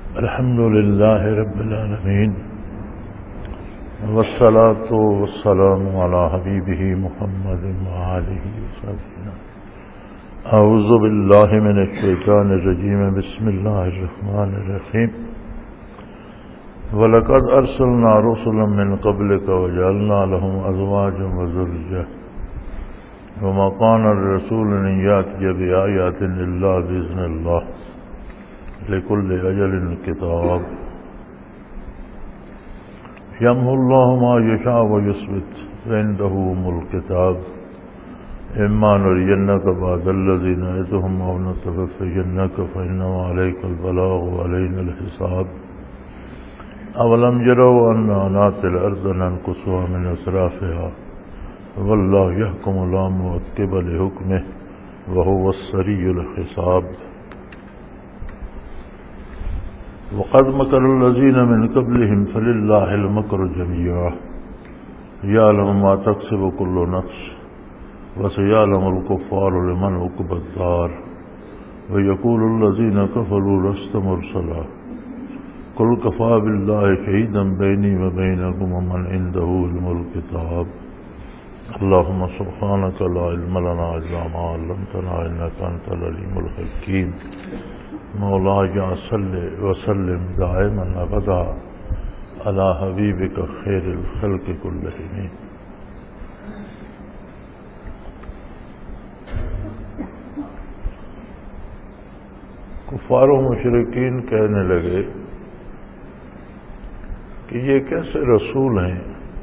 الحمد لله رب العالمين والصلاة والسلام على حبيبه محمد وآله وصحبه. أعوذ بالله من الشيطان الرجيم. بسم الله الرحمن الرحيم. ولقد أرسلنا رسلا من قبلك وجعلنا لهم أزواجا وذرية وما كان الرسول أن يأتي بآيات إلا بإذن الله لكل أجل كتاب. يمحو الله ما يشاء ويثبت وعنده أم الكتاب. إما نرينك بعض الذي نعدهم أو نتوفينك فإنما عليك البلاغ وعلينا الحساب. أولم يروا أنا نأتي الأرض ننقصها من أطرافها والله يحكم لا معقب لحكمه وهو السريع الحساب. وقد مكر الذين من قبلهم فلله المكر جميعا يعلم ما تكسب كل نفس وسيعلم الكفار لمن عقبى الدار. ويقول الذين كفروا لست مرسلا قل كفى بالله شهيدا بيني وبينكم ومن عنده علم الكتاب. اللهم سبحانك لا علم لنا إلا ما علمتنا إنك أنت العليم الحكيم. مولاي صل وسلم دائما أبدا على حبيبك خير الخلق كلهم. کفار و مشرکین کہنے لگے کہ یہ کیسے رسول ہیں،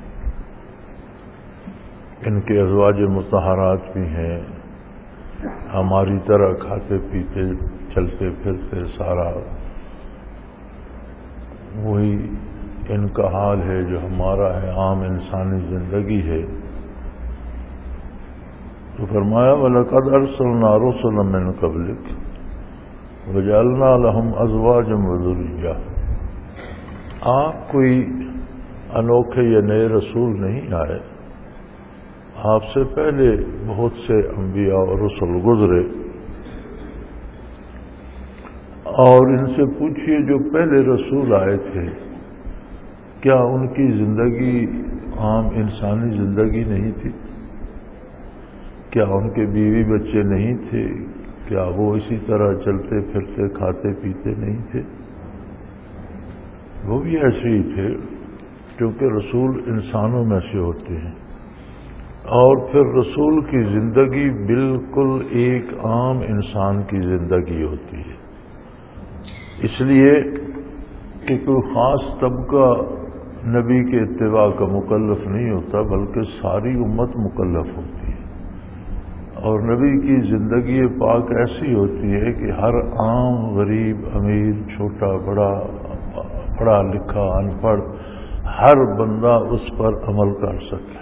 ان کے ازواج مطہرات بھی ہیں، ہماری طرح کھاتے پیتے چلتے پھرتے، سارا وہی ان کا حال ہے جو ہمارا ہے، عام انسانی زندگی ہے. تو فرمایا وَلَقَدْ أَرْسَلْنَا رُسُلًا مِّن قَبْلِكَ وَجَعَلْنَا لَهُمْ أَزْوَاجًا وَذُرِّيَّةً. آپ کوئی انوکھے یا نئے رسول نہیں آئے، آپ سے پہلے بہت سے انبیاء اور رسول گزرے. اور ان سے پوچھئے جو پہلے رسول آئے تھے کیا ان کی زندگی عام انسانی زندگی نہیں تھی؟ کیا ان کے بیوی بچے نہیں تھے؟ کیا وہ اسی طرح چلتے پھرتے کھاتے پیتے نہیں تھے؟ وہ بھی ایسے ہی تھے، کیونکہ رسول انسانوں میں سے ہوتے ہیں. اور پھر رسول کی زندگی بالکل ایک عام انسان کی زندگی ہوتی ہے، اس لیے کہ کوئی خاص طبقہ نبی کے اتباع کا مکلف نہیں ہوتا، بلکہ ساری امت مکلف ہوتی ہے. اور نبی کی زندگی پاک ایسی ہوتی ہے کہ ہر عام غریب امیر چھوٹا بڑا پڑھا لکھا ان پڑھ ہر بندہ اس پر عمل کر سکے.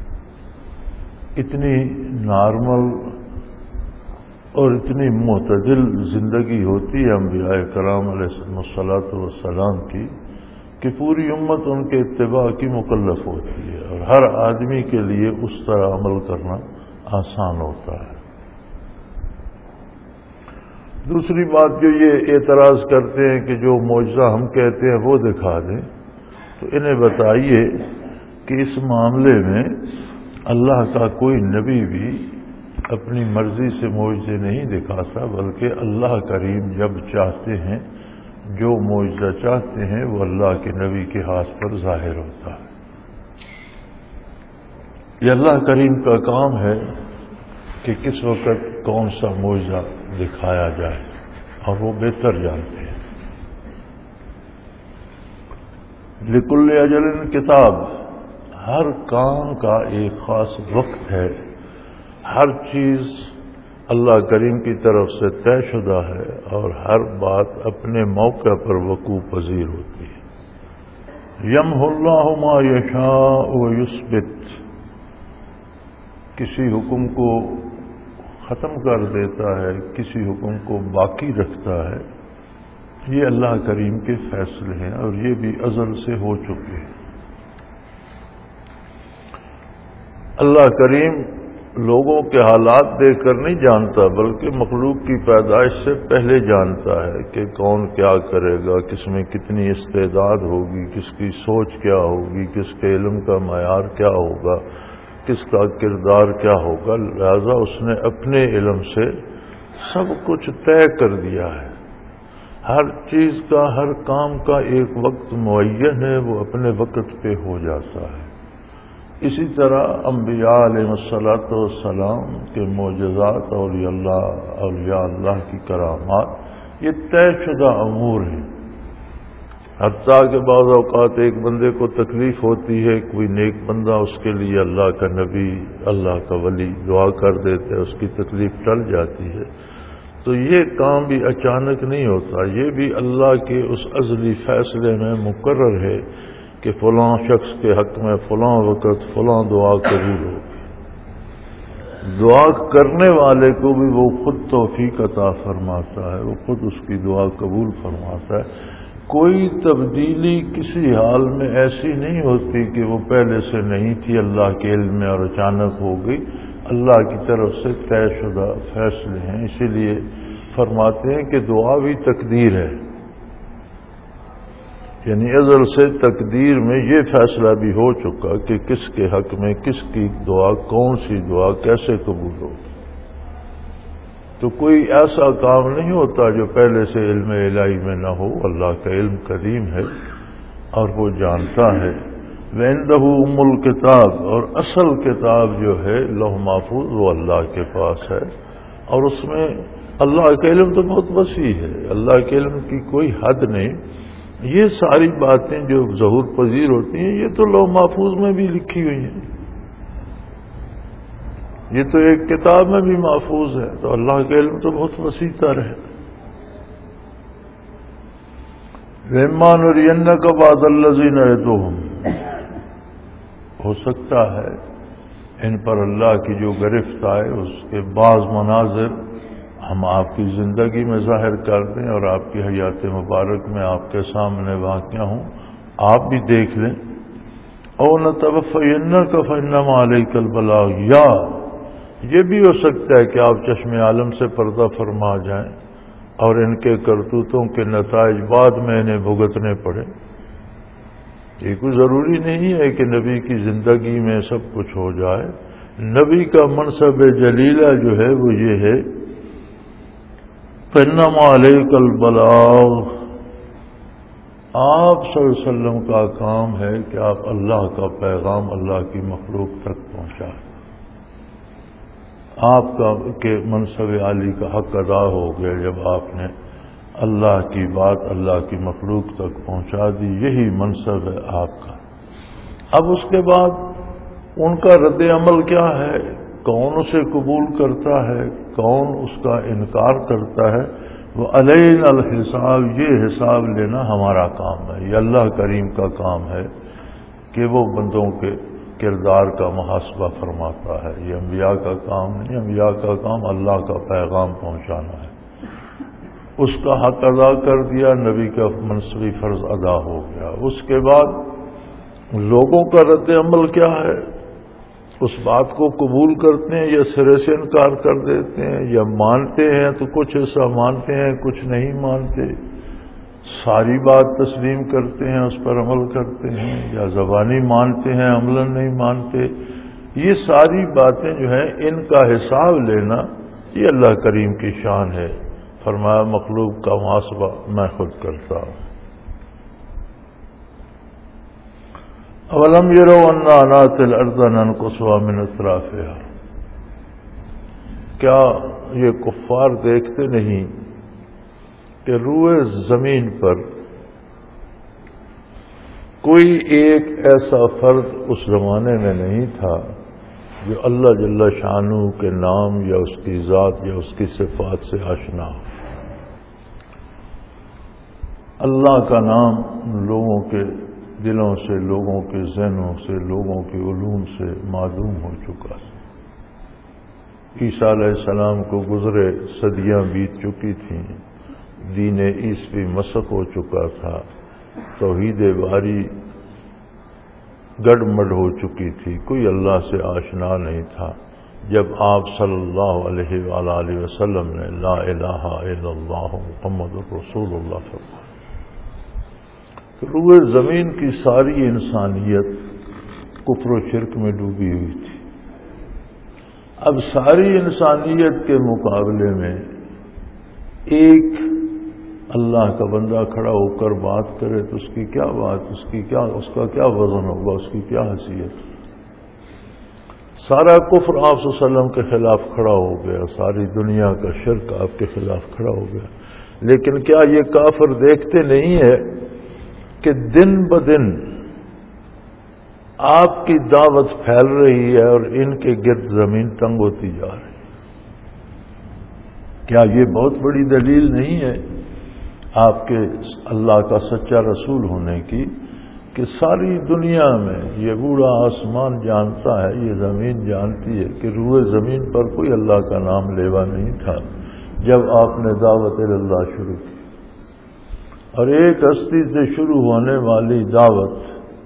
اتنی نارمل اور اتنی معتدل زندگی ہوتی ہے انبیاء کرام علیہ السلام کی کہ پوری امت ان کے اتباع کی مکلف ہوتی ہے، اور ہر آدمی کے لیے اس طرح عمل کرنا آسان ہوتا ہے. دوسری بات جو یہ اعتراض کرتے ہیں کہ جو معجزہ ہم کہتے ہیں وہ دکھا دیں، تو انہیں بتائیے کہ اس معاملے میں اللہ کا کوئی نبی بھی اپنی مرضی سے معجزے نہیں دکھاتا، بلکہ اللہ کریم جب چاہتے ہیں جو معجزہ چاہتے ہیں وہ اللہ کے نبی کے ہاتھ پر ظاہر ہوتا ہے. یہ اللہ کریم کا کام ہے کہ کس وقت کون سا معجزہ دکھایا جائے، اور وہ بہتر جانتے ہیں. لِكُلِّ أَجَلٍ کتاب. ہر کام کا ایک خاص وقت ہے، ہر چیز اللہ کریم کی طرف سے طے شدہ ہے، اور ہر بات اپنے موقع پر وقوع پذیر ہوتی ہے. يَمْحُو اللَّهُ مَا يَشَاءُ وَيُثْبِتُ. کسی حکم کو ختم کر دیتا ہے، کسی حکم کو باقی رکھتا ہے. یہ اللہ کریم کے فیصلے ہیں، اور یہ بھی ازل سے ہو چکے ہیں. اللہ کریم لوگوں کے حالات دیکھ کر نہیں جانتا، بلکہ مخلوق کی پیدائش سے پہلے جانتا ہے کہ کون کیا کرے گا، کس میں کتنی استعداد ہوگی، کس کی سوچ کیا ہوگی، کس کے علم کا معیار کیا ہوگا، کس کا کردار کیا ہوگا۔ لہذا اس نے اپنے علم سے سب کچھ طے کر دیا ہے۔ ہر چیز کا، ہر کام کا ایک وقت معین ہے، وہ اپنے وقت پہ ہو جاتا ہے۔ اسی طرح انبیاء علیہ الصلوۃ والسلام کے معجزات، اولیاء اللہ کی کرامات، یہ طے شدہ امور ہیں۔ حتیٰ کہ بعض اوقات ایک بندے کو تکلیف ہوتی ہے، کوئی نیک بندہ اس کے لیے اللہ کا نبی، اللہ کا ولی دعا کر دیتے، اس کی تکلیف ٹل جاتی ہے۔ تو یہ کام بھی اچانک نہیں ہوتا، یہ بھی اللہ کے اس ازلی فیصلے میں مقرر ہے کہ فلاں شخص کے حق میں فلاں وقت فلاں دعا قبول ہوگی۔ دعا کرنے والے کو بھی وہ خود توفیق عطا فرماتا ہے، وہ خود اس کی دعا قبول فرماتا ہے۔ کوئی تبدیلی کسی حال میں ایسی نہیں ہوتی کہ وہ پہلے سے نہیں تھی اللہ کے علم میں اور اچانک ہو گئی، اللہ کی طرف سے طے شدہ فیصلے ہیں۔ اسی لیے فرماتے ہیں کہ دعا بھی تقدیر ہے، یعنی ازل سے تقدیر میں یہ فیصلہ بھی ہو چکا کہ کس کے حق میں کس کی دعا، کون سی دعا کیسے قبول ہوگی۔ تو کوئی ایسا کام نہیں ہوتا جو پہلے سے علم الہی میں نہ ہو۔ اللہ کا علم قدیم ہے اور وہ جانتا ہے۔ وَعِندَهُ أُمُّ الْكِتَابِ، اور اصل کتاب جو ہے لوح محفوظ، وہ اللہ کے پاس ہے، اور اس میں اللہ کا علم تو بہت وسیع ہے، اللہ کے علم کی کوئی حد نہیں۔ یہ ساری باتیں جو ظہور پذیر ہوتی ہیں یہ تو لوح محفوظ میں بھی لکھی ہوئی ہیں، یہ تو ایک کتاب میں بھی محفوظ ہے، تو اللہ کا علم تو بہت وسیع تر ہے۔ وَإِمَّا نُرِيَنَّكَ بَعْضَ الَّذِي نَعِدُهُمْ، ہو سکتا ہے ان پر اللہ کی جو گرفت آئے اس کے بعض مناظر ہم آپ کی زندگی میں ظاہر کر دیں اور آپ کی حیات مبارک میں آپ کے سامنے واقع ہوں، آپ بھی دیکھ لیں۔ او نَتَوَفَّيَنَّكَ فَإِنَّمَا عَلَيْكَ الْبَلَاغُ، یا یہ بھی ہو سکتا ہے کہ آپ چشم عالم سے پردہ فرما جائیں اور ان کے کرتوتوں کے نتائج بعد میں انہیں بھگتنے پڑے۔ یہ کوئی ضروری نہیں ہے کہ نبی کی زندگی میں سب کچھ ہو جائے۔ نبی کا منصب جلیلہ جو ہے وہ یہ ہے، فَإِنَّمَا عَلَيْكَ الْبَلَاغُ، آپ صلی اللہ علیہ وسلم کا کام ہے کہ آپ اللہ کا پیغام اللہ کی مخلوق تک پہنچائیں۔ آپ کا کہ منصب عالی کا حق ادا ہو گیا جب آپ نے اللہ کی بات اللہ کی مخلوق تک پہنچا دی، یہی منصب ہے آپ کا۔ اب اس کے بعد ان کا رد عمل کیا ہے، کون اسے قبول کرتا ہے، کون اس کا انکار کرتا ہے، وہ علینا الحساب، یہ حساب لینا ہمارا کام ہے، یہ اللہ کریم کا کام ہے کہ وہ بندوں کے کردار کا محاسبہ فرماتا ہے۔ یہ انبیاء کا کام نہیں، انبیاء کا کام اللہ کا پیغام پہنچانا ہے، اس کا حق ادا کر دیا، نبی کا منصبی فرض ادا ہو گیا۔ اس کے بعد لوگوں کا رد عمل کیا ہے، اس بات کو قبول کرتے ہیں یا سرے سے انکار کر دیتے ہیں، یا مانتے ہیں تو کچھ ایسا مانتے ہیں کچھ نہیں مانتے، ساری بات تسلیم کرتے ہیں اس پر عمل کرتے ہیں، یا زبانی مانتے ہیں عملاً نہیں مانتے۔ یہ ساری باتیں جو ہیں ان کا حساب لینا یہ اللہ کریم کی شان ہے۔ فرمایا مخلوق کا محاسبہ میں خود کرتا ہوں۔ اولم یروا انا ناتی الارض ننقصها من اطرافها، کیا یہ کفار دیکھتے نہیں کہ روئے زمین پر کوئی ایک ایسا فرد اس زمانے میں نہیں تھا جو اللہ جل شانہ کے نام یا اس کی ذات یا اس کی صفات سے آشنا ہو۔ اللہ کا نام لوگوں کے دلوں سے، لوگوں کے ذہنوں سے، لوگوں کے علوم سے معلوم ہو چکا ہے۔ عیسیٰ علیہ السلام کو گزرے صدیاں بیت چکی تھیں، دین عیسوی مسخ ہو چکا تھا، توحید باری گڑ مڈ ہو چکی تھی، کوئی اللہ سے آشنا نہیں تھا۔ جب آپ صلی اللہ علیہ وآلہ وسلم نے لا الہ الا اللہ محمد رسول اللہ فرمایا تو روئے زمین کی ساری انسانیت کفر و شرک میں ڈوبی ہوئی تھی. اب ساری انسانیت کے مقابلے میں ایک اللہ کا بندہ کھڑا ہو کر بات کرے تو اس کی کیا بات، اس کا کیا وزن ہوگا، اس کی کیا حیثیت. سارا کفر آپ صلی اللہ علیہ وسلم کے خلاف کھڑا ہو گیا، ساری دنیا کا شرک آپ کے خلاف کھڑا ہو گیا. لیکن کیا یہ کافر دیکھتے نہیں ہے کہ دن بدن آپ کی دعوت پھیل رہی ہے اور ان کے گرد زمین تنگ ہوتی جا رہی ہے؟ کیا یہ بہت بڑی دلیل نہیں ہے آپ کے اللہ کا سچا رسول ہونے کی کہ ساری دنیا میں یہ بوڑھا آسمان جانتا ہے، یہ زمین جانتی ہے کہ روئے زمین پر کوئی اللہ کا نام لیوا نہیں تھا جب آپ نے دعوت اللہ شروع کی. اور ایک ہستی سے شروع ہونے والی دعوت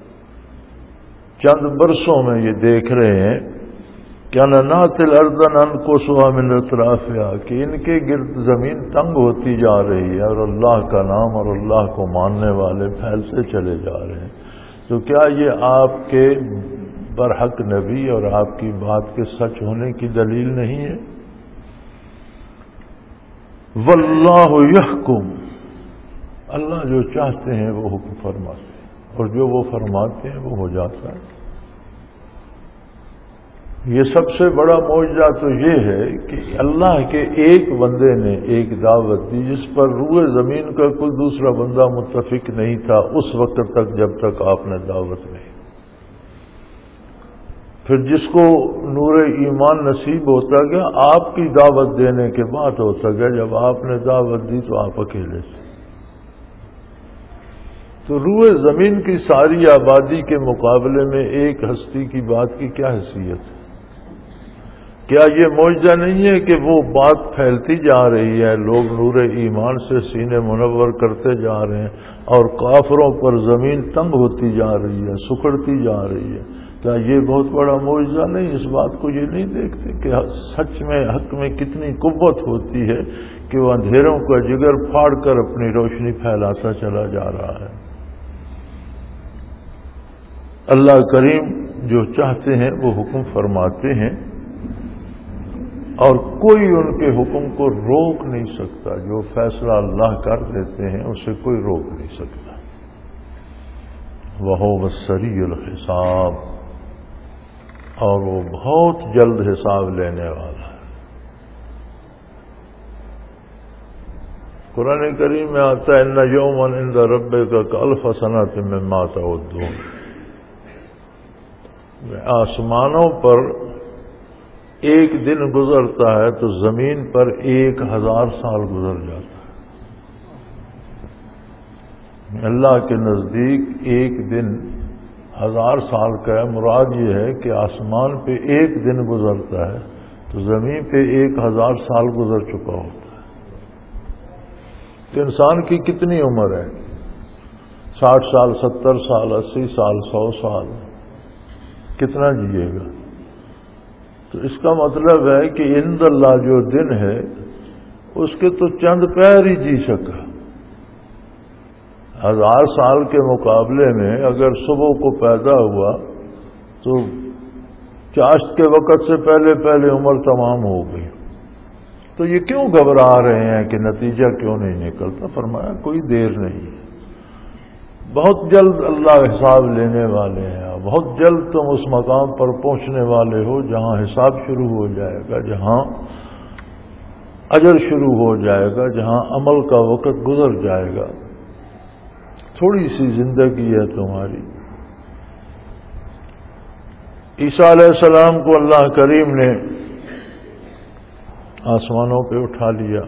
چند برسوں میں یہ دیکھ رہے ہیں کیا ننات الارض ننقصها من اطرافها کہ ان کے گرد زمین تنگ ہوتی جا رہی ہے اور اللہ کا نام اور اللہ کو ماننے والے پھیلتے چلے جا رہے ہیں. تو کیا یہ آپ کے برحق نبی اور آپ کی بات کے سچ ہونے کی دلیل نہیں ہے؟ واللہ یحکم، اللہ جو چاہتے ہیں وہ حکم فرماتے ہیں اور جو وہ فرماتے ہیں وہ ہو جاتا ہے. یہ سب سے بڑا معجزہ تو یہ ہے کہ اللہ کے ایک بندے نے ایک دعوت دی جس پر روئے زمین کا کوئی دوسرا بندہ متفق نہیں تھا اس وقت تک جب تک آپ نے دعوت نہیں. پھر جس کو نور ایمان نصیب ہوتا گیا آپ کی دعوت دینے کے بعد ہوتا گیا، جب آپ نے دعوت دی تو آپ اکیلے تھے. تو روئے زمین کی ساری آبادی کے مقابلے میں ایک ہستی کی بات کی کیا حیثیت ہے؟ کیا یہ معجزہ نہیں ہے کہ وہ بات پھیلتی جا رہی ہے، لوگ نور ایمان سے سینے منور کرتے جا رہے ہیں اور کافروں پر زمین تنگ ہوتی جا رہی ہے، سکڑتی جا رہی ہے؟ کیا یہ بہت بڑا معجزہ نہیں؟ اس بات کو یہ نہیں دیکھتے کہ سچ میں حق میں کتنی قوت ہوتی ہے کہ وہ اندھیروں کا جگر پھاڑ کر اپنی روشنی پھیلاتا چلا جا رہا ہے. اللہ کریم جو چاہتے ہیں وہ حکم فرماتے ہیں اور کوئی ان کے حکم کو روک نہیں سکتا. جو فیصلہ اللہ کر دیتے ہیں اسے کوئی روک نہیں سکتا. وَهُوَ السَّرِيعُ الْحِسَابُ، اور وہ بہت جلد حساب لینے والا ہے. قرآن کریم میں آتا ہے اِنَّ يَوْمًا عِندَ رَبِّكَ كَأَلْفِ سَنَةٍ مِّمَّا تَعُدُّونَ. آسمانوں پر ایک دن گزرتا ہے تو زمین پر 1000 سال گزر جاتا ہے. اللہ کے نزدیک ایک دن 1000 سال کا ہے. مراد یہ ہے کہ آسمان پہ ایک دن گزرتا ہے تو زمین پہ 1000 سال گزر چکا ہوتا ہے. تو انسان کی کتنی عمر ہے؟ 60 سال، 70 سال، 80 سال، 100 سال، کتنا جیے گا؟ تو اس کا مطلب ہے کہ عند اللہ جو دن ہے اس کے تو چند پیر ہی جی سکا. 1000 سال کے مقابلے میں اگر صبح کو پیدا ہوا تو چاشت کے وقت سے پہلے پہلے عمر تمام ہو گئی. تو یہ کیوں گھبرا رہے ہیں کہ نتیجہ کیوں نہیں نکلتا؟ فرمایا کوئی دیر نہیں ہے، بہت جلد اللہ حساب لینے والے ہیں. بہت جلد تم اس مقام پر پہنچنے والے ہو جہاں حساب شروع ہو جائے گا، جہاں اجر شروع ہو جائے گا، جہاں عمل کا وقت گزر جائے گا. تھوڑی سی زندگی ہے تمہاری. عیسیٰ علیہ السلام کو اللہ کریم نے آسمانوں پہ اٹھا لیا.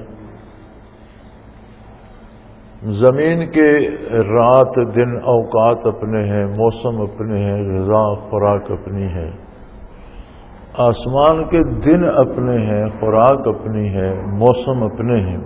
زمین کے رات دن اوقات اپنے ہیں، موسم اپنے ہیں، غذا خوراک اپنی ہے. آسمان کے دن اپنے ہیں، خوراک اپنی ہے، موسم اپنے ہیں.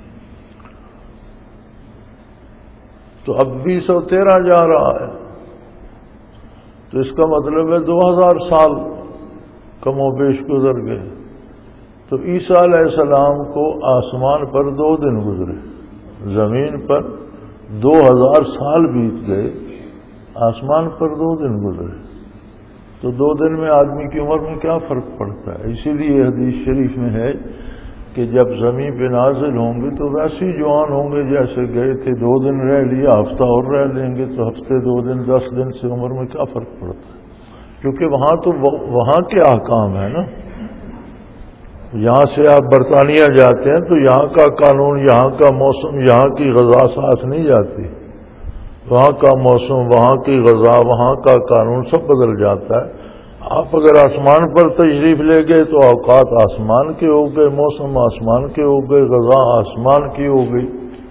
تو اب 2013 جا رہا ہے تو اس کا مطلب ہے 2000 سال کم و بیش گزر گئے. تو عیسیٰ علیہ السلام کو آسمان پر 2 دن گزرے، زمین پر 2000 سال بیت گئے، آسمان پر 2 دن گزرے. تو 2 دن میں آدمی کی عمر میں کیا فرق پڑتا ہے؟ اسی لیے حدیث شریف میں ہے کہ جب زمین پہ نازل ہوں گے تو ویسے ہی جوان ہوں گے جیسے گئے تھے. 2 دن رہ لیا، ہفتہ اور رہ لیں گے تو ہفتے 2 دن 10 دن سے عمر میں کیا فرق پڑتا ہے؟ کیونکہ وہاں تو وہاں کے احکام ہے نا. یہاں سے آپ برطانیہ جاتے ہیں تو یہاں کا قانون، یہاں کا موسم، یہاں کی غذا ساتھ نہیں جاتی. وہاں کا موسم، وہاں کی غذا، وہاں کا قانون سب بدل جاتا ہے. آپ اگر آسمان پر تشریف لے گئے تو اوقات آسمان کے ہو گئے، موسم آسمان کے ہو گئے، غذا آسمان کی ہو گئی.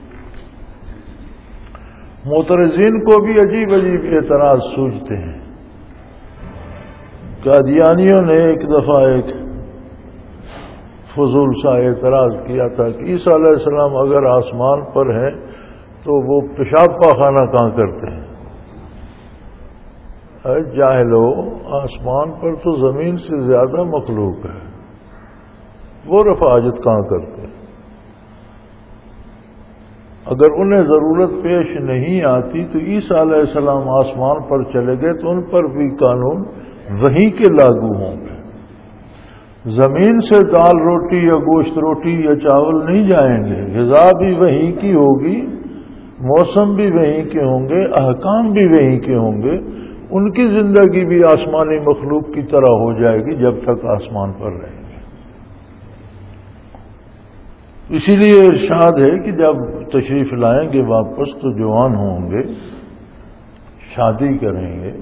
معترضین کو بھی عجیب عجیب اعتراض سوچتے ہیں. قادیانیوں نے ایک دفعہ ایک فضول سا اعتراض کیا تھا کہ عیسیٰ علیہ السلام اگر آسمان پر ہیں تو وہ پیشاب پاخانہ کہاں کرتے ہیں؟ اے جاہلو، آسمان پر تو زمین سے زیادہ مخلوق ہے، وہ رفع حاجت کہاں کرتے ہیں؟ اگر انہیں ضرورت پیش نہیں آتی تو عیسیٰ علیہ السلام آسمان پر چلے گئے تو ان پر بھی قانون وہیں کے لاگو ہوں گے. زمین سے دال روٹی یا گوشت روٹی یا چاول نہیں جائیں گے، غذا بھی وہیں کی ہوگی، موسم بھی وہیں کے ہوں گے، احکام بھی وہیں کے ہوں گے. ان کی زندگی بھی آسمانی مخلوق کی طرح ہو جائے گی جب تک آسمان پر رہیں گے. اسی لیے ارشاد ہے کہ جب تشریف لائیں گے واپس تو جوان ہوں گے، شادی کریں گے،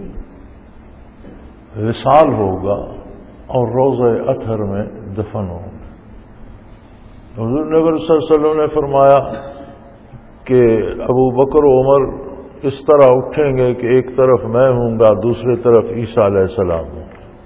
وصال ہوگا اور روضہ اطہر میں دفن ہوں گے. حضور نبی صلی اللہ علیہ وسلم نے فرمایا کہ ابو بکر و عمر اس طرح اٹھیں گے کہ ایک طرف میں ہوں گا، دوسری طرف عیسیٰ علیہ السلام ہوں.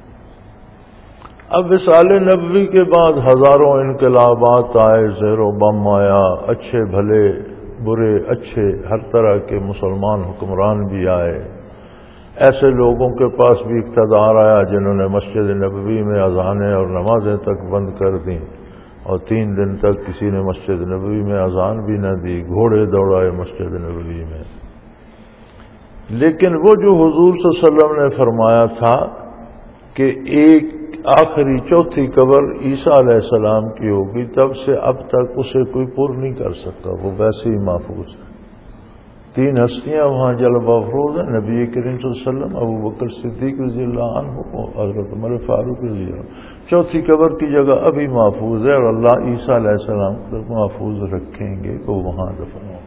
اب وصال نبوی کے بعد ہزاروں انقلابات آئے، زہر و بم آیا، اچھے بھلے برے اچھے ہر طرح کے مسلمان حکمران بھی آئے. ایسے لوگوں کے پاس بھی اقتدار آیا جنہوں نے مسجد نبوی میں اذانیں اور نمازیں تک بند کر دیں، اور 3 دن تک کسی نے مسجد نبوی میں اذان بھی نہ دی، گھوڑے دوڑائے مسجد نبوی میں. لیکن وہ جو حضور صلی اللہ علیہ وسلم نے فرمایا تھا کہ ایک آخری چوتھی قبر عیسیٰ علیہ السلام کی ہوگی، تب سے اب تک اسے کوئی پر نہیں کر سکتا، وہ ویسے ہی محفوظ ہے. 3 ہستیاں وہاں جلوہ افروز ہیں، نبی کریم صلی اللہ علیہ وسلم، ابو بکر صدیق رضی اللہ عنہ اور حضرت عمر فاروق رضی اللہ عنہ. چوتھی قبر کی جگہ ابھی محفوظ ہے اور اللہ عیسیٰ علیہ السلام کو محفوظ رکھیں گے تو وہاں دفن ہوں.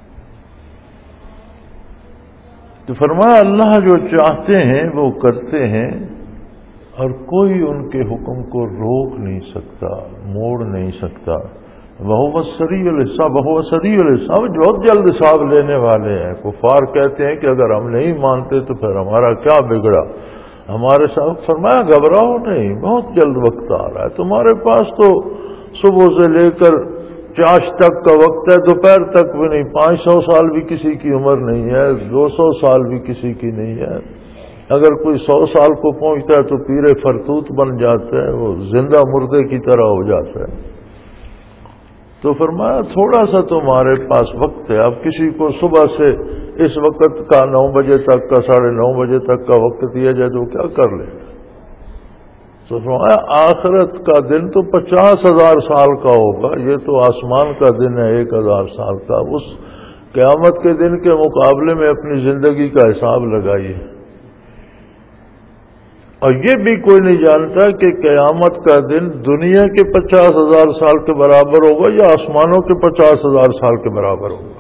تو فرمایا اللہ جو چاہتے ہیں وہ کرتے ہیں اور کوئی ان کے حکم کو روک نہیں سکتا، موڑ نہیں سکتا. وہ سریع الحساب، وہ سریع الحساب، بہت جلد حساب لینے والے ہیں. کفار کہتے ہیں کہ اگر ہم نہیں مانتے تو پھر ہمارا کیا بگڑا، ہمارے ساتھ. فرمایا گھبراؤ نہیں، بہت جلد وقت آ رہا ہے تمہارے پاس. تو صبح سے لے کر چاش تک کا وقت ہے، دوپہر تک بھی نہیں. 500 سال بھی کسی کی عمر نہیں ہے، 200 سال بھی کسی کی نہیں ہے. اگر کوئی 100 سال کو پہنچتا ہے تو پیر فرتوت بن جاتا ہے، وہ زندہ مردے کی طرح ہو جاتا ہے. تو فرمایا تھوڑا سا تمہارے پاس وقت ہے. اب کسی کو صبح سے اس وقت کا 9 بجے تک کا 9:30 بجے تک کا وقت دیا جائے تو کیا کر لے گا؟ تو فرمایا آخرت کا دن تو 50,000 سال کا ہوگا، یہ تو آسمان کا دن ہے 1,000 سال کا. اس قیامت کے دن کے مقابلے میں اپنی زندگی کا حساب لگائیے. اور یہ بھی کوئی نہیں جانتا کہ قیامت کا دن دنیا کے 50,000 سال کے برابر ہوگا یا آسمانوں کے 50,000 سال کے برابر ہوگا.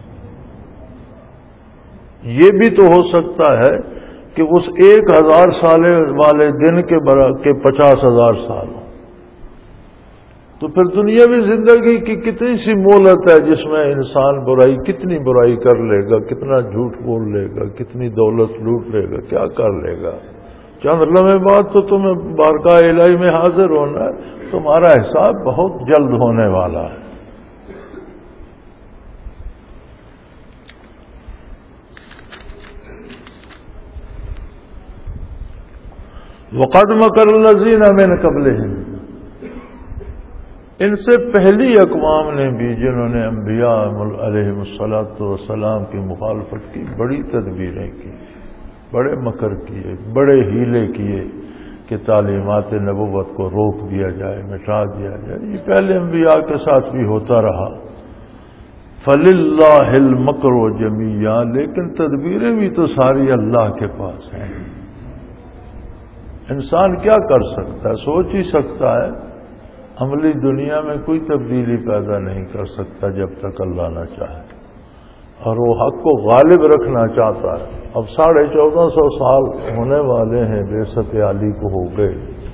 یہ بھی تو ہو سکتا ہے کہ اس 1,000 سال والے دن کے 50,000 سال ہوں. تو پھر دنیاوی زندگی کی کتنی سی مہلت ہے جس میں انسان کتنی برائی کر لے گا، کتنا جھوٹ بول لے گا، کتنی دولت لوٹ لے گا، کیا کر لے گا. چند لمحے بعد تو تمہیں بارگاہ الہی میں حاضر ہونا ہے. تمہارا حساب بہت جلد ہونے والا ہے. وقد مکر الذین من قبلہم، ان سے پہلی اقوام نے بھی جنہوں نے انبیاء علیہم الصلاۃ والسلام کی مخالفت کی، بڑی تدبیریں کی، بڑے مکر کیے، بڑے ہیلے کیے کہ تعلیمات نبوت کو روک دیا جائے، مٹا دیا جائے۔ یہ پہلے انبیاء کے ساتھ بھی ہوتا رہا۔ فَلِلَّهِ الْمَكْرُ جَمِيعًا، لیکن تدبیریں بھی تو ساری اللہ کے پاس ہیں۔ انسان کیا کر سکتا ہے؟ سوچ ہی سکتا ہے، عملی دنیا میں کوئی تبدیلی پیدا نہیں کر سکتا جب تک اللہ نہ چاہے، اور وہ حق کو غالب رکھنا چاہتا ہے۔ اب 1450 سال ہونے والے ہیں بعثت علی کو، ہو گئے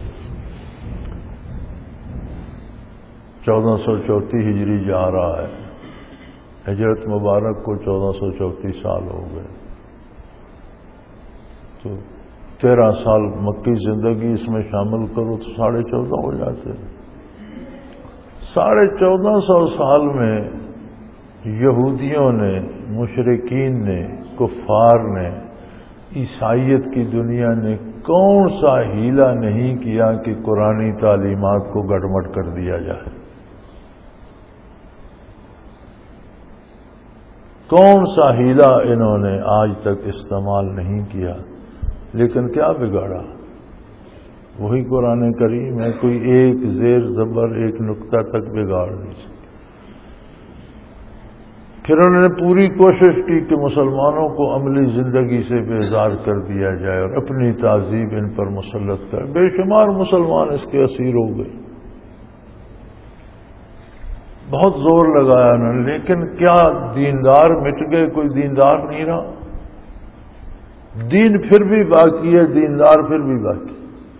1434 ہجری جا رہا ہے، ہجرت مبارک کو 1434 سال ہو گئے، تو 13 سال مکی زندگی اس میں شامل کرو تو 14.5 ہو جاتے ہیں۔ 1450 سال میں یہودیوں نے، مشرکین نے، کفار نے، عیسائیت کی دنیا نے کون سا ہیلا نہیں کیا کہ قرآنی تعلیمات کو گڑبڑ کر دیا جائے؟ کون سا ہیلا انہوں نے آج تک استعمال نہیں کیا، لیکن کیا بگاڑا؟ وہی قرآن کریم ہے، کوئی ایک زیر زبر، ایک نقطہ تک بگاڑ نہیں سکتا۔ پھر انہوں نے پوری کوشش کی کہ مسلمانوں کو عملی زندگی سے بیزار کر دیا جائے اور اپنی تہذیب ان پر مسلط کر، بے شمار مسلمان اس کے اسیر ہو گئے، بہت زور لگایا انہوں نے، لیکن کیا دیندار مٹ گئے؟ کوئی دیندار نہیں رہا۔ دین پھر بھی باقی ہے، دیندار پھر بھی باقی۔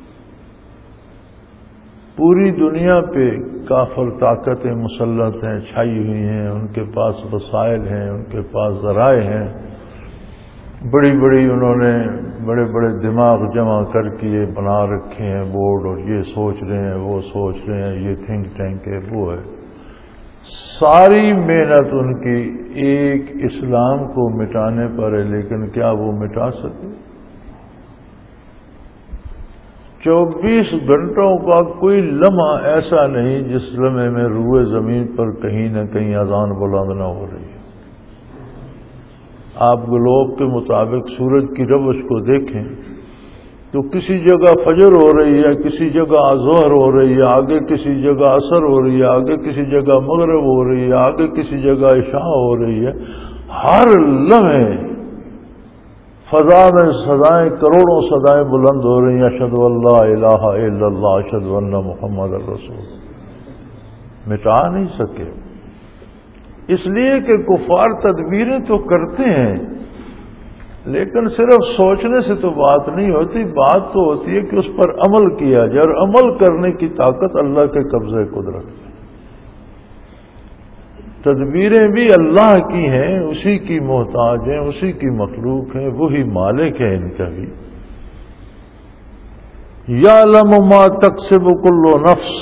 پوری دنیا پہ کافر طاقتیں مسلط ہیں، چھائی ہوئی ہیں، ان کے پاس وسائل ہیں، ان کے پاس ذرائع ہیں، بڑی بڑی انہوں نے بڑے بڑے دماغ جمع کر کے یہ بنا رکھے ہیں بورڈ، اور یہ سوچ رہے ہیں، وہ سوچ رہے ہیں، یہ تھنک ٹینک ہے، وہ ہے۔ ساری محنت ان کی ایک اسلام کو مٹانے پر ہے، لیکن کیا وہ مٹا سکے؟ 24 گھنٹوں کا کوئی لمحہ ایسا نہیں جس لمحے میں روئے زمین پر کہیں نہ کہیں اذان بلند نہ ہو رہی ہے۔ آپ گلوب کے مطابق سورج کی روش کو دیکھیں تو کسی جگہ فجر ہو رہی ہے، کسی جگہ ظہر ہو رہی ہے، آگے کسی جگہ عصر ہو رہی ہے، آگے کسی جگہ مغرب ہو رہی ہے، آگے کسی جگہ عشاء ہو رہی ہے۔ ہر لمحے فضا میں صدائیں، کروڑوں صدائیں بلند ہو رہی ہیں، اشہد ان لا الہ الا اللہ، اشہد ان محمد الرسول۔ مٹا نہیں سکے، اس لیے کہ کفار تدبیریں تو کرتے ہیں، لیکن صرف سوچنے سے تو بات نہیں ہوتی، بات تو ہوتی ہے کہ اس پر عمل کیا جائے، اور عمل کرنے کی طاقت اللہ کے قبضے قدرت ہے۔ تدبیریں بھی اللہ کی ہیں، اسی کی محتاج ہیں، اسی کی مخلوق ہیں، وہی مالک ہے ان کا بھی۔ یعلم ما تکسب کل نفس،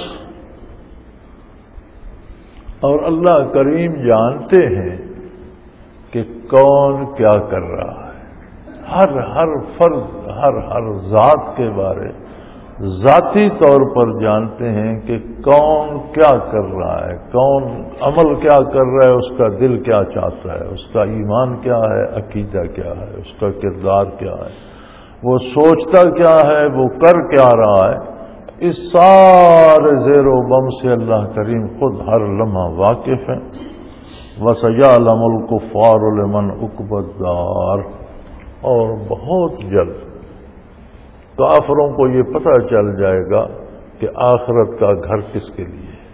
اور اللہ کریم جانتے ہیں کہ کون کیا کر رہا ہے، ہر فرد، ہر ذات کے بارے ذاتی طور پر جانتے ہیں کہ کون کیا کر رہا ہے، کون عمل کیا کر رہا ہے، اس کا دل کیا چاہتا ہے، اس کا ایمان کیا ہے، عقیدہ کیا ہے، اس کا کردار کیا ہے، وہ سوچتا کیا ہے، وہ کر کیا رہا ہے۔ اس سارے زیر و بم سے اللہ کریم خود ہر لمحہ واقف ہے۔ وَسَيَعْلَمُ الْكُفَّارُ لِمَنْ عُقْبَى الدَّارِ، اور بہت جلد کافروں کو یہ پتہ چل جائے گا کہ آخرت کا گھر کس کے لیے ہے۔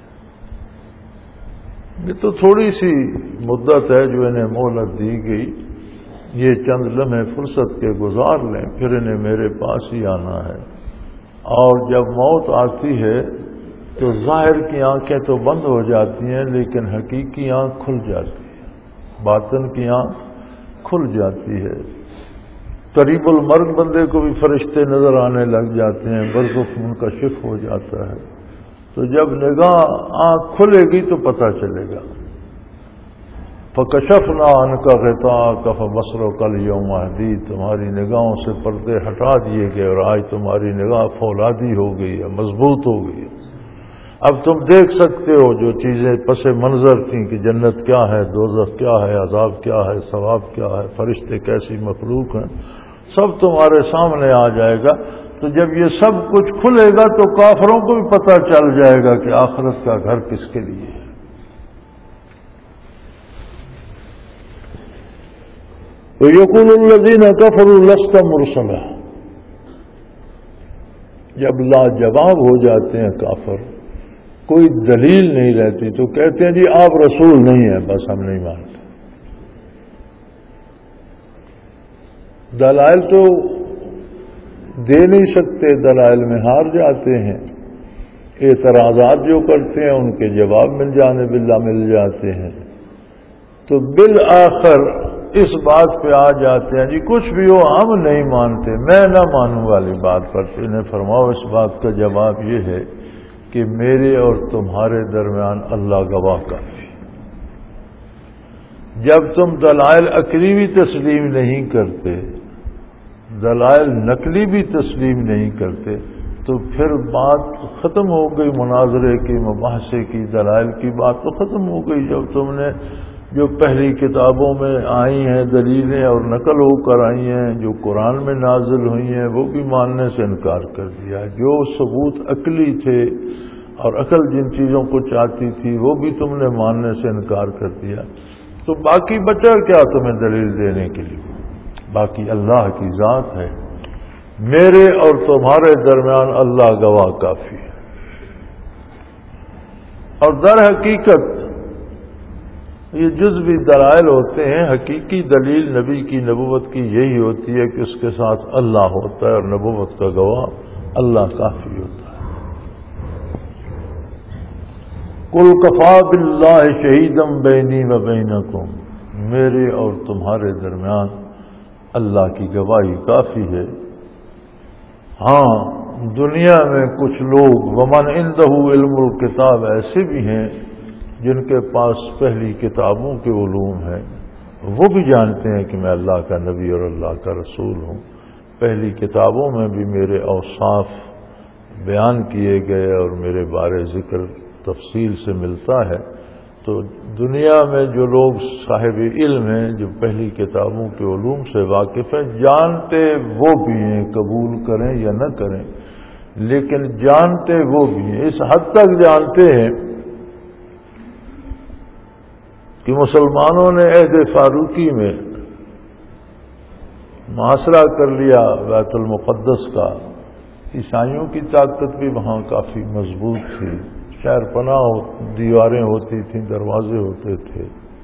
یہ تو تھوڑی سی مدت ہے جو انہیں مہلت دی گئی، یہ چند لمحے فرصت کے گزار لیں، پھر انہیں میرے پاس ہی آنا ہے۔ اور جب موت آتی ہے تو ظاہر کی آنکھیں تو بند ہو جاتی ہیں، لیکن حقیقی آنکھ کھل جاتی ہے، باطن کی آنکھ کھل جاتی ہے۔ قریب المرگ بندے کو بھی فرشتے نظر آنے لگ جاتے ہیں، برزخ منکشف ہو جاتا ہے۔ تو جب نگاہ آنکھ کھلے گی تو پتہ چلے گا۔ فکشفنا عنک غطاءک فبصرک الیوم حدید، تمہاری نگاہوں سے پردے ہٹا دیے گئے اور آج تمہاری نگاہ فولادی ہو گئی ہے، مضبوط ہو گئی ہے۔ اب تم دیکھ سکتے ہو جو چیزیں پس منظر تھیں کہ جنت کیا ہے، دوزخ کیا ہے، عذاب کیا ہے، ثواب کیا ہے، فرشتے کیسی مخلوق ہیں، سب تمہارے سامنے آ جائے گا۔ تو جب یہ سب کچھ کھلے گا تو کافروں کو بھی پتہ چل جائے گا کہ آخرت کا گھر کس کے لیے ہے۔ وَيَقُولُ الَّذِينَ كَفَرُوا لَسْتَ مُرْسَلًا، جب لاجواب ہو جاتے ہیں کافر، کوئی دلیل نہیں رہتی تو کہتے ہیں جی آپ رسول نہیں ہیں، بس ہم نہیں مانتے۔ دلائل تو دے نہیں سکتے، دلائل میں ہار جاتے ہیں، اعتراضات جو کرتے ہیں ان کے جواب مل جانے باللہ مل جاتے ہیں، تو بالآخر اس بات پہ آ جاتے ہیں جی کچھ بھی ہو ہم نہیں مانتے، میں نہ مانوں والی بات پر۔ تو انہیں فرماؤ اس بات کا جواب یہ ہے کہ میرے اور تمہارے درمیان اللہ گواہ کافی۔ جب تم دلائل عقلی بھی تسلیم نہیں کرتے، دلائل نقلی بھی تسلیم نہیں کرتے، تو پھر بات ختم ہو گئی، مناظرے کی، مباحثے کی، دلائل کی بات تو ختم ہو گئی۔ جب تم نے جو پہلی کتابوں میں آئی ہیں دلیلیں اور نقل ہو کر آئی ہیں، جو قرآن میں نازل ہوئی ہیں، وہ بھی ماننے سے انکار کر دیا، جو ثبوت عقلی تھے اور عقل جن چیزوں کو چاہتی تھی وہ بھی تم نے ماننے سے انکار کر دیا، تو باقی بچا کیا تمہیں دلیل دینے کے لیے؟ باقی اللہ کی ذات ہے، میرے اور تمہارے درمیان اللہ گواہ کافی ہے۔ اور در حقیقت یہ جزوی دلائل ہوتے ہیں، حقیقی دلیل نبی کی نبوت کی یہی ہوتی ہے کہ اس کے ساتھ اللہ ہوتا ہے اور نبوت کا گواہ اللہ کافی ہوتا ہے۔ قل کفی باللہ شہیدا بینی و بینکم، میرے اور تمہارے درمیان اللہ کی گواہی کافی ہے۔ ہاں دنیا میں کچھ لوگ ومن عندہ علم الکتاب ایسے بھی ہیں جن کے پاس پہلی کتابوں کے علوم ہیں، وہ بھی جانتے ہیں کہ میں اللہ کا نبی اور اللہ کا رسول ہوں، پہلی کتابوں میں بھی میرے اوصاف بیان کیے گئے اور میرے بارے ذکر تفصیل سے ملتا ہے۔ تو دنیا میں جو لوگ صاحب علم ہیں، جو پہلی کتابوں کے علوم سے واقف ہیں، جانتے وہ بھی ہیں، قبول کریں یا نہ کریں لیکن جانتے وہ بھی ہیں۔ اس حد تک جانتے ہیں کہ مسلمانوں نے عہد فاروقی میں محاصرہ کر لیا بیت المقدس کا، عیسائیوں کی طاقت بھی وہاں کافی مضبوط تھی، شہر پناہ دیواریں ہوتی تھیں، دروازے ہوتے تھے،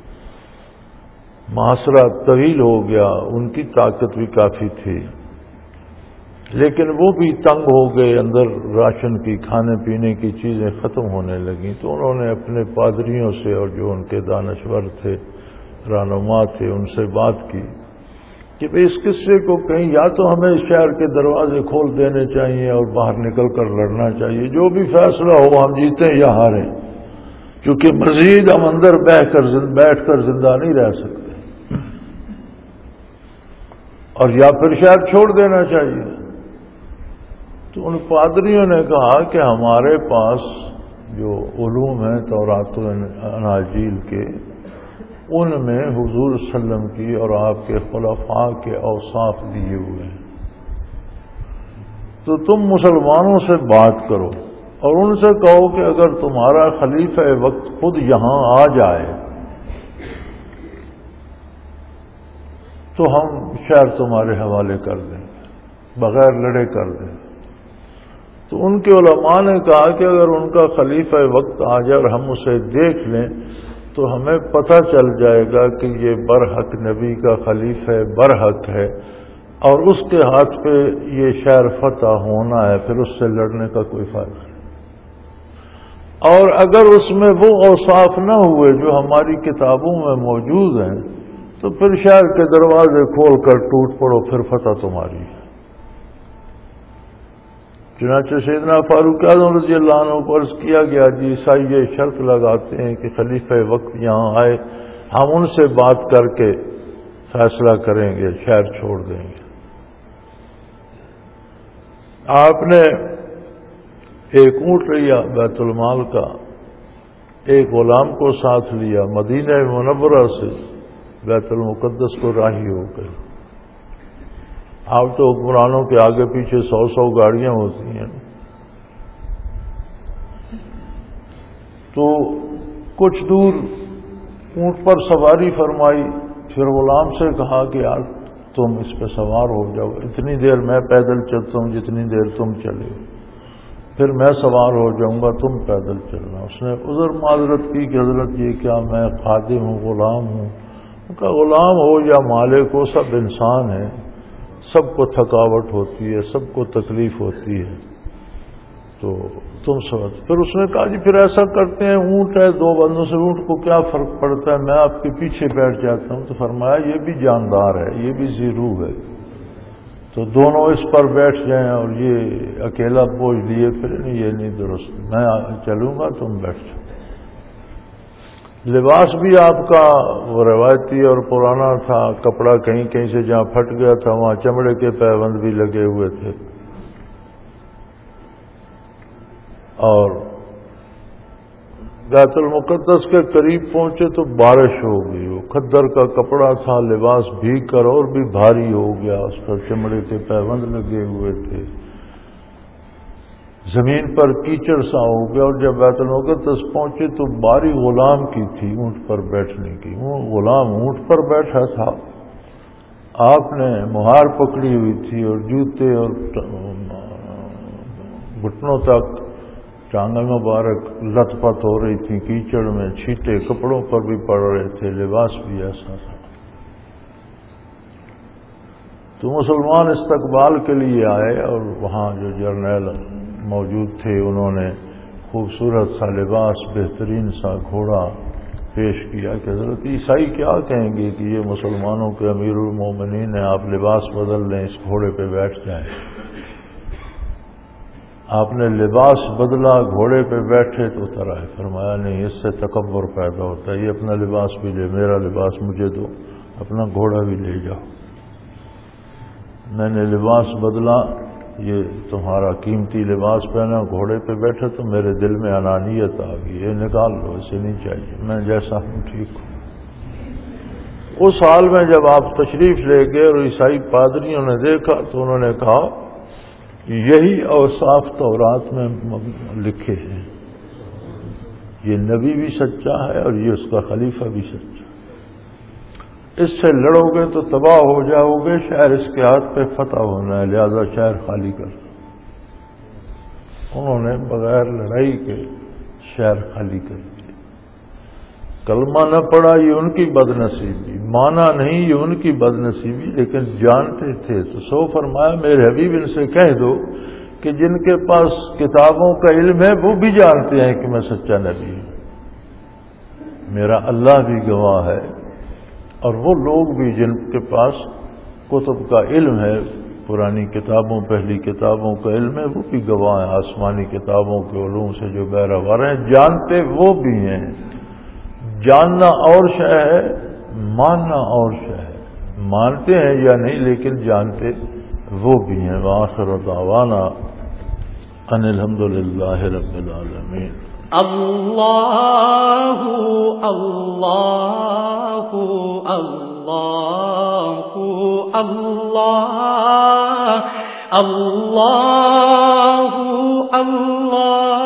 محاصرہ طویل ہو گیا، ان کی طاقت بھی کافی تھی، لیکن وہ بھی تنگ ہو گئے، اندر راشن کی، کھانے پینے کی چیزیں ختم ہونے لگیں، تو انہوں نے اپنے پادریوں سے اور جو ان کے دانشور تھے، رہنما تھے، ان سے بات کی کہ بھئی اس قصے کو کہیں یا تو ہمیں شہر کے دروازے کھول دینے چاہیے اور باہر نکل کر لڑنا چاہیے، جو بھی فیصلہ ہو ہم جیتیں یا ہاریں، کیونکہ مزید ہم اندر بیٹھ کر زندہ نہیں رہ سکتے، اور یا پھر شہر چھوڑ دینا چاہیے۔ تو ان پادریوں نے کہا کہ ہمارے پاس جو علوم ہیں تورات و اناجیل کے، ان میں حضور صلی اللہ علیہ وسلم کی اور آپ کے خلفاء کے اوصاف دیے ہوئے ہیں، تو تم مسلمانوں سے بات کرو اور ان سے کہو کہ اگر تمہارا خلیفہ وقت خود یہاں آ جائے تو ہم شہر تمہارے حوالے کر دیں، بغیر لڑے کر دیں۔ تو ان کے علماء نے کہا کہ اگر ان کا خلیفہ وقت آ جائے اور ہم اسے دیکھ لیں تو ہمیں پتہ چل جائے گا کہ یہ برحق نبی کا خلیفہ برحق ہے اور اس کے ہاتھ پہ یہ شہر فتح ہونا ہے، پھر اس سے لڑنے کا کوئی فائدہ نہیں۔ اور اگر اس میں وہ اوصاف نہ ہوئے جو ہماری کتابوں میں موجود ہیں تو پھر شہر کے دروازے کھول کر ٹوٹ پڑو، پھر فتح تمہاری ہے۔ چنانچہ سیدنا فاروق اعظم رضی اللہ عنہ کو عرض کیا گیا، جی عیسائی یہ شرط لگاتے ہیں کہ خلیفہ وقت یہاں آئے، ہم ان سے بات کر کے فیصلہ کریں گے، شہر چھوڑ دیں گے۔ آپ نے ایک اونٹ لیا بیت المال کا، ایک غلام کو ساتھ لیا، مدینہ منورہ سے بیت المقدس کو راہی ہو گئے۔ آپ تو حکمرانوں کے آگے پیچھے 100 گاڑیاں ہوتی ہیں، تو کچھ دور اونٹ پر سواری فرمائی، پھر غلام سے کہا کہ یار تم اس پہ سوار ہو جاؤ، اتنی دیر میں پیدل چلتا ہوں جتنی دیر تم چلے، پھر میں سوار ہو جاؤں گا، تم پیدل چلنا۔ اس نے عذر معذرت کی کہ حضرت یہ کیا، میں خادم ہوں، غلام ہوں۔ ان کا غلام ہو یا مالک ہو، سب انسان ہیں، سب کو تھکاوٹ ہوتی ہے، سب کو تکلیف ہوتی ہے، تو تم سمجھ۔ پھر اس نے کہا جی پھر ایسا کرتے ہیں، اونٹ ہے، 2 بندوں سے اونٹ کو کیا فرق پڑتا ہے، میں آپ کے پیچھے بیٹھ جاتا ہوں۔ تو فرمایا یہ بھی جاندار ہے، یہ بھی ذی روح ہے، تو دونوں اس پر بیٹھ جائیں، اور یہ اکیلا بوجھ لیے پھر نہیں، یہ نہیں درست، میں چلوں گا تم بیٹھ جاؤ۔ لباس بھی آپ کا وہ روایتی اور پرانا تھا، کپڑا کہیں کہیں سے جہاں پھٹ گیا تھا وہاں چمڑے کے پیبند بھی لگے ہوئے تھے، اور بیت المقدس کے قریب پہنچے تو بارش ہو گئی، وہ کھدر کا کپڑا تھا، لباس بھیگ کر اور بھی بھاری ہو گیا، اس پر چمڑے کے پیبند لگے ہوئے تھے، زمین پر کیچڑ سا ہو گیا۔ اور جب بیت المقدس پہنچے تو باری غلام کی تھی اونٹ پر بیٹھنے کی، وہ غلام اونٹ پر بیٹھا تھا، آپ نے مہار پکڑی ہوئی تھی اور جوتے اور گھٹنوں تک ٹانگیں مبارک لت پت ہو رہی تھی کیچڑ میں، چھینٹے کپڑوں پر بھی پڑ رہے تھے، لباس بھی ایسا تھا۔ تو مسلمان استقبال کے لیے آئے، اور وہاں جو جرنیل موجود تھے انہوں نے خوبصورت سا لباس، بہترین سا گھوڑا پیش کیا کہ حضرت عیسائی کیا کہیں گے کہ یہ مسلمانوں کے امیر المومنین ہیں، آپ لباس بدل لیں، اس گھوڑے پہ بیٹھ جائیں۔ آپ نے لباس بدلا، گھوڑے پہ بیٹھے تو اترا ہے، فرمایا نہیں، اس سے تکبر پیدا ہوتا ہے، یہ اپنا لباس بھی لے، میرا لباس مجھے دو، اپنا گھوڑا بھی لے جاؤ۔ میں نے لباس بدلا، یہ تمہارا قیمتی لباس پہنا، گھوڑے پہ بیٹھے تو میرے دل میں انانیت آ گئی، یہ نکال لو، اسے نہیں چاہیے، میں جیسا ہوں ٹھیک ہوں۔ اس حال میں جب آپ تشریف لے گئے اور عیسائی پادریوں نے دیکھا تو انہوں نے کہا یہی اوصاف تورات میں لکھے ہیں، یہ نبی بھی سچا ہے اور یہ اس کا خلیفہ بھی سچا ہے، اس سے لڑو گے تو تباہ ہو جاؤ گے، شہر اس کے ہاتھ پہ فتح ہونا ہے، لہذا شہر خالی کر۔ انہوں نے بغیر لڑائی کے شہر خالی کر دیا۔ کلمہ نہ پڑا یہ ان کی بد نصیبی، مانا نہیں یہ ان کی بد نصیبی، لیکن جانتے تھے تو سو فرمایا میرے حبیب ان سے کہہ دو کہ جن کے پاس کتابوں کا علم ہے وہ بھی جانتے ہیں کہ میں سچا نبی ہوں، میرا اللہ بھی گواہ ہے، اور وہ لوگ بھی جن کے پاس کتب کا علم ہے، پرانی کتابوں پہلی کتابوں کا علم ہے، وہ بھی گواہ ہیں، آسمانی کتابوں کے علوم سے جو بہرہ ہیں، جانتے وہ بھی ہیں۔ جاننا اور شے ہے، ماننا اور شے ہے، مانتے ہیں یا نہیں لیکن جانتے وہ بھی ہیں۔ وآخر دعوانا ان الحمدللہ رب العالمین۔ اللہ اللہ اللہ اللہ اللہ اللہ